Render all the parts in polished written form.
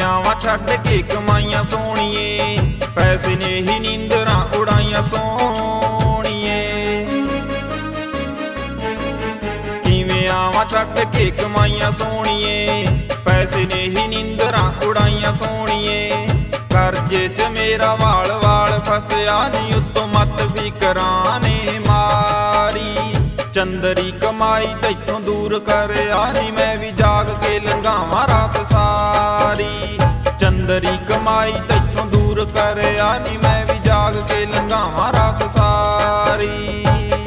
ਆਵਾਂ ਛੱਡ ਕੇ ਕਮਾਈਆਂ ਸੋਹਣੀਏ, ਪੈਸੇ ਨੇ ਹੀ ਨੀਂਦਰਾਂ ਉਡਾਈਆਂ ਸੋਹਣੀਏ। ਕਿਵੇਂ ਆਵਾਂ ਛੱਡ ਕੇ ਕਮਾਈਆਂ ਸੋਹਣੀਏ, ਪੈਸੇ ਨੇ ਹੀ ਨੀਂਦਰਾਂ ਉਡਾਈਆਂ ਸੋਹਣੀਏ। ਕਰਜ਼ੇ 'ਚ ਮੇਰਾ ਵਾਲ ਵਾਲ ਫਸਿਆ ਨੀ, ਉੱਤੋਂ ਮੱਤ ਫਿਕਰਾਂ ਨੇ ਮਾਰੀ। ਚੰਦਰੀ ਕਮਾਈ ਤੈਥੋਂ ਦੂਰ ਕਰਿਆ ਨੀ, ਮੈਂ ਵੀ ਜਾਗ ਕੇ ਲੰਘਾਵਾਂ ਰਾਤ ਸਾਰੀ। ਚੰਦਰੀ ਕਮਾਈ ਤੈਥੋਂ ਦੂਰ ਕਰਿਆ ਨੀ, ਮੈਂ ਵੀ ਜਾਗ ਕੇ ਲੰਘਾਵਾਂ ਰਾਤ ਸਾਰੀ।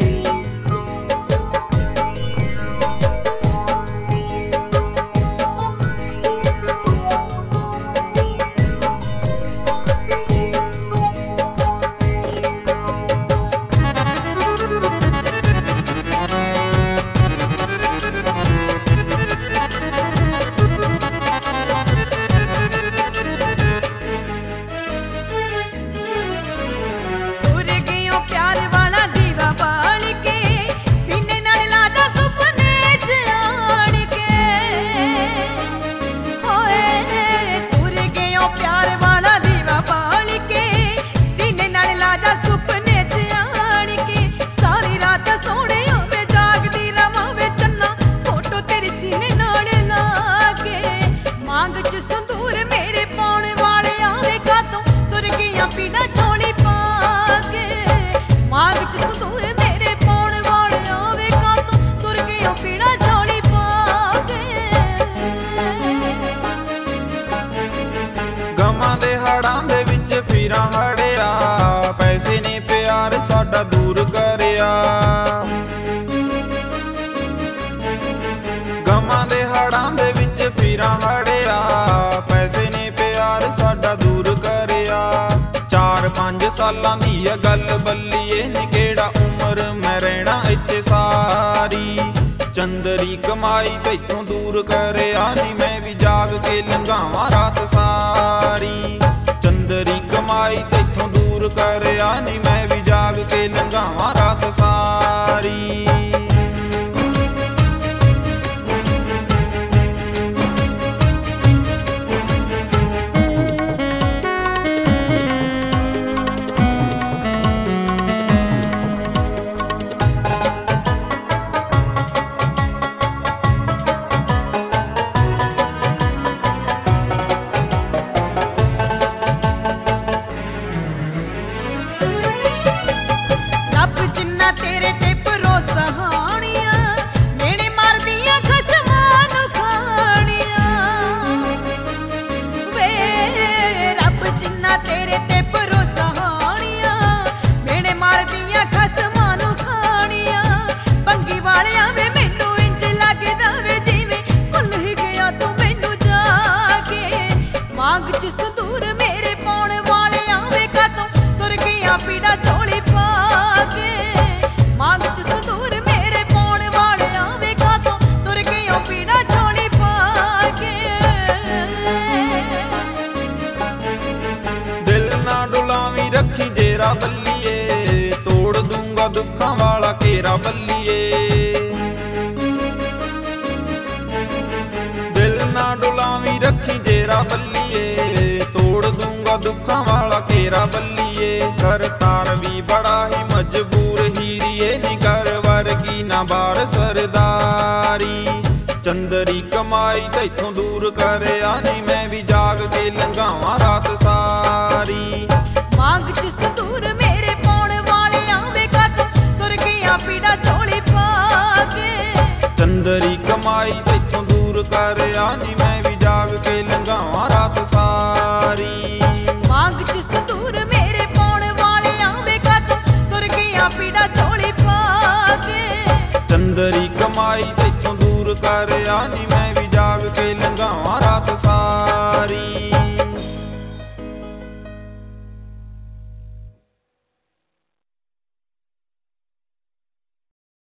ਗਮਾਂ ਦੇ ਹੜਾਂ ਦੇ ਵਿੱਚ ਫਿਰਾਂ ਹੜਿਆ, ਪੈਸੇ ਨੇ ਪਿਆਰ ਸਾਡਾ ਦੂਰ ਕਰਿਆ। ਗਮਾਂ ਦੇ ਹੜਾਂ ਦੇ ਵਿੱਚ ਫਿਰਾਂ ਹੜਿਆ, ਪੈਸੇ ਨੇ ਪਿਆਰ ਸਾਡਾ ਦੂਰ ਕਰਿਆ। 4-5 ਸਾਲਾਂ ਦੀ ਆ ਗੱਲ ਬੱਲੀਏ ਨੀ, ਕਿਹੜਾ ਉਮਰ ਮੈਂ ਰਹਿਣਾ ਇੱਥੇ ਸਾਰੀ। ਚੰਦਰੀ ਕਮਾਈ ਤੈਥੋਂ ਦੂਰ ਕਰਿਆ ਨੀ, ਮੈਂ ਵੀ ਜਾਗ ਕੇ ਲੰਘਾਵਾਂ ਰਾਤ ਸਾਰੀ। ਚੰਦਰੀ ਕਮਾਈ ਤੈਥੋਂ ਦੂਰ ਕਰਿਆ ਨੀ, ਮੈਂ ਵੀ ਜਾਗ ਕੇ ਲੰਘਾਵਾਂ ਰਾਤ ਸਾਰੀ। ਤੇਰੇ ਤੇ ਭਰੋਸਾ ਹਾਣੀਆਂ, ਮੇਰੇ ਮਰਦੀਆਂ ਖਸਮਾਂ ਨੂੰ ਖਾਣੀਆਂ। ਵੇ ਰੱਬ ਜਿੰਨਾ ਤੇਰੇ ਤੇ ਭਰੋਸਾ ਹਾਣੀਆਂ, ਮੇਰੇ ਮਰਦੀਆਂ ਖਸਮਾਂ ਨੂੰ ਖਾਣੀਆਂ। ਪੰਗੀ ਵਾਲਿਆਂ ਵੇ ਮੈਨੂੰ ਇੰਜ ਲੱਗਦਾ ਵੇ ਜਿਵੇਂ ਭੁੱਲ ਹੀ ਗਿਆ ਤੂੰ ਮੈਨੂੰ ਜਾ ਕੇ। ਮਾਂਗ 'ਚ ਸੰਦੂਰ ਮੇਰੇ ਪਾਉਣ ਵਾਲਿਆਂ ਵੇ ਕਾਤੋਂ ਤੁਰ ਗਿਆ ਪੀੜਾ ਝੋਲੀ ਪਾ ਕੇ। ਮਾਂਗ 'ਚ ਸੰਦੂਰ ਮੇਰੇ ਪਾਉਣ ਵਾਲਿਆਂ ਵੇ ਕਾਤੋਂ ਤੁਰ ਗਈਓ ਪੀੜਾ ਝੋਲੀ ਪਾ ਕੇ। ਦਿਲ ਨਾ ਡੁਲਾਵੀਂ ਰੱਖੀ ਜੇਰਾ ਬੱਲੀਏ, ਤੋੜ ਦੂੰਗਾ ਦੁੱਖਾਂ ਵਾਲਾ ਘੇਰਾ ਬੱਲੀਏ। ਦਿਲ ਨਾ ਡੁਲਾਵੀਂ ਰੱਖੀ ਜੇਰਾ ਬੱਲੀਏ, ਤੋੜ ਦੂੰਗਾ ਦੁੱਖਾਂ ਵਾਲਾ ਘੇਰਾ ਬੱਲੀਏ। ਕਰਤਾਰ ਵੀ ਬੜਾ ਹੀ ਮਜਬੂਰ ਹੀਰੀਏ ਨੀ, ਕਰ ਵਰਗੀ ਨਾ ਬਾਰ ਸਰਦਾਰੀ। ਚੰਦਰੀ ਕਮਾਈ ਤੈਥੋਂ ਦੂਰ ਕਰਿਆ ਨੀ, ਮੈਂ ਵੀ ਜਾਗ ਕੇ ਲੰਘਾਵਾਂ ਰਾਤ ਸਾਰੀ। ਮਾਂਗ 'ਚ ਸੰਦੂਰ ਮੇਰੇ ਪਾਉਣ ਵਾਲਿਆਂ ਵੇ ਕਾਤੋਂ ਤੁਰ ਗਿਆ ਪੀੜਾ ਝੋਲੀ ਪਾ ਕੇ। ਚੰਦਰੀ ਕਮਾਈ ਤੈਥੋਂ ਦੂਰ ਕਰਿਆ ਨੀ, ਮੈਂ ਵੀ ਜਾਗ ਕੇ ਲੰਘਾਵਾਂ ਰਾਤ ਸਾਰੀ। ਮਾਂਗ 'ਚ ਸੰਦੂਰ ਮੇਰੇ ਪਾਉਣ ਵਾਲਿਆਂ ਵੇ ਕਾਤੋਂ ਤੁਰ ਗਿਆ ਪੀੜਾ ਝੋਲੀ ਪਾ ਕੇ। ਚੰਦਰੀ ਕਮਾਈ ਤੈਥੋਂ ਦੂਰ ਕਰਿਆ ਨੀ,